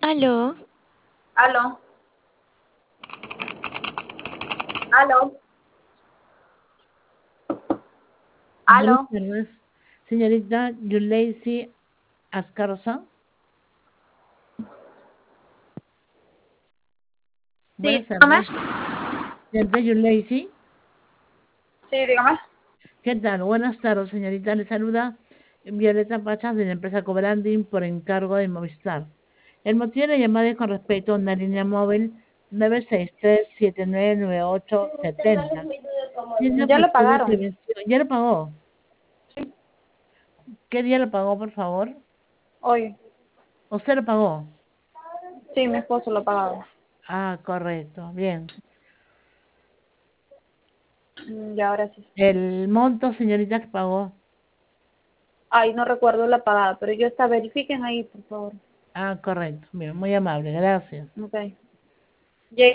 Aló, Aló, aló, Buenas aló. tardes, señorita Yuleisi Ascarosa. Sí, Buenas dígame. tardes, señorita Yuleisi. Sí, dígame. ¿Qué tal? Buenas tardes, señorita. Le saluda Violeta Pachas de la empresa Cobranding por encargo de Movistar. El motivo de la llamada es con respecto a una línea móvil 963-799870. Tiene Ya lo objetivos pagaron. que venció. ¿Ya lo pagó? ¿Qué día lo pagó, por favor? Hoy. ¿Usted lo pagó? Sí, mi esposo lo pagaba. Ah, correcto. Bien. Y ahora sí. El monto, señorita, que pagó. Ay, no recuerdo la pagada, pero yo está, verifiquen ahí, por favor. Ah, correcto. Bien, muy amable. Gracias. Ok.